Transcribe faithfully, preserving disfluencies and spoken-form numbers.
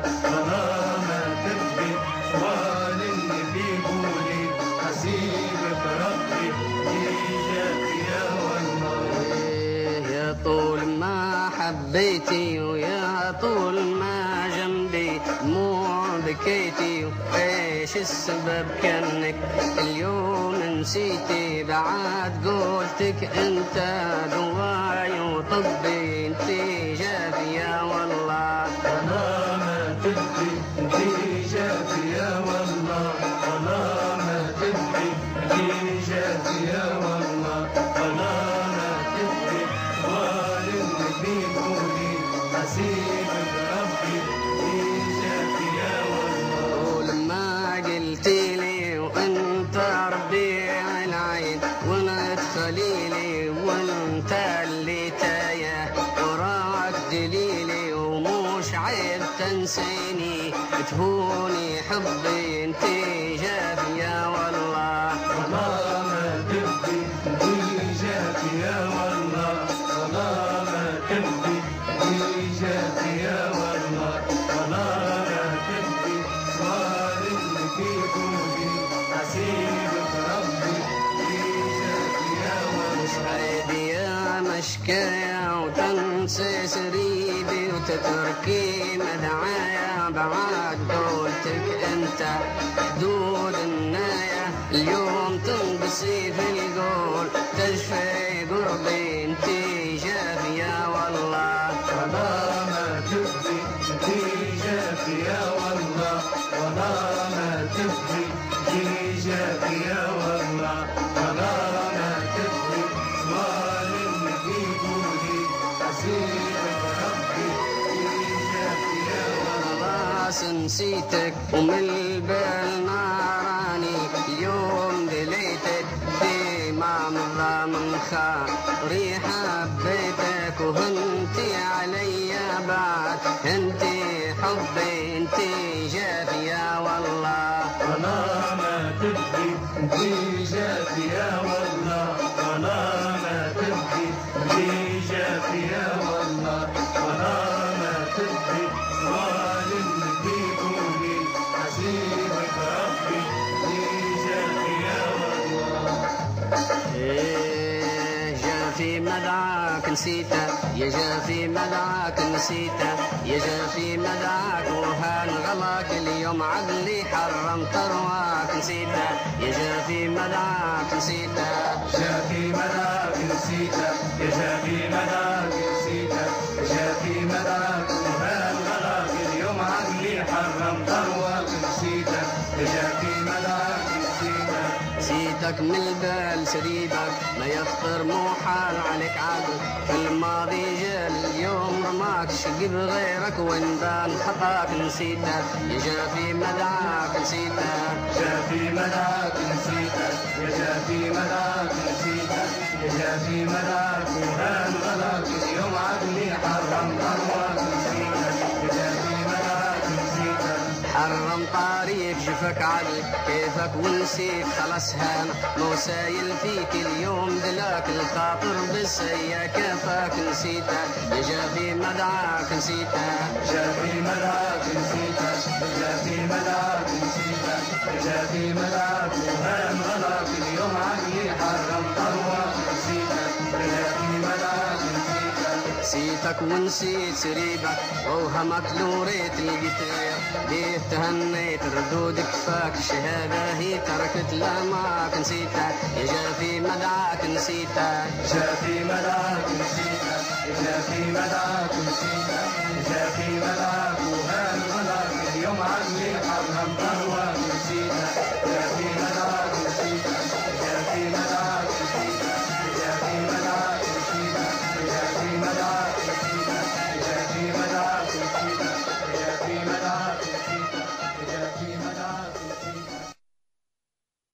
طالما تبي سؤال اللي بيقولي حسيبك ربي يجاك يا والله. يا طول ما حبيتي ويا طول ما جنبي دموع بكيتي، وايش السبب كانك اليوم نسيتي؟ بعد قولتك انت دواي وطبي، انت جافية والله. طالما تبي انتي جافية والله، طالما تبي انتي جافية والله، طالما تبي سؤال اللي بيقولي حسيبك ربي يجاك يا والله. ولما قلتي لي وانت ربيع العين وانت خليلي وانت اللي تايه وراك دليلي، ومش عيب تنسيني تهوني حبي، انت جافية والله. طالما تبي انتي جافية والله، طالما تبي انتي جافية والله، طالما تبي سؤال اللي بيقولي حسيبك ربي يجاك يا والله. عيدي يا مشكايا وتنسي سريبي وتتركي مدعايا، بعد قولتك انت حدود النايا، اليوم تنقصي في القول تشفي قربي، انت جافية والله. طالما تبي انتي جافية والله، طالما تبي انتي جافية والله، طالما تبي سؤال اللي بيقولي حسيبك ربي يجاك يا والله. خلاص نسيتك ومن البال ناراني، اليوم دليتك في ما مضى من خاطري، حبيتك وهنتي عليا بعد، انتي حبي انتي جافية والله. طالما تبي انتي جافية والله، طالما تبي انتي جافية والله، طالما تبي سؤال اللي بيقولي حسيبك ربي يجاك يا والله. إيه جافي مدعاك نسيته، يا جافي مدعاك نسيته، يا جافي مدعاك وهان غلاك، اليوم عقلي حرم ترواك نسيته، يا جافي مدعاك نسيته. جافي مداك نسيته، يا جافي مداك نسيته، يا جافي مداك وهان غلاك، اليوم عقلي حرم ثروك نسيته، يا جافي مداك نسيته. نسيتك من البال سريبك ما يخطر مو حال عليك عقل، في الماضي جا اليوم رماك شقي بغيرك وان بان خطاك نسيته، يا جافي مدعاك نسيته. جافي مداك نسيته، يا جافي مداك نسيته، يا جافي مداك وهان غلاك، اليوم عقلي حرم ثروك نسيته، يا جافي مداك نسيته. حرم طريق جفك عدل كيفك ونسيت خلاص هان، مو سايل فيك اليوم دلاك الخاطر بالسيا كيفك نسيته، يا جافي مدعاك نسيته. جافي مداك نسيته، جافي مداك نسيته، جافي مداك وهان غلاك، اليوم عقلي حرم ثروك نسيته، جافي مداك نسيته. نسيتك ونسيت سريبك ووهمك لوريت القتير، ليه تهنيت ردود كفاك شهادة هي تركت لاماك نسيتك، يا جافي مدعاك نسيتك. جافي مداك نسيته، جافي مداك نسيته، جافي مداك وهان غلاك، اليوم عقلي حرم ثروك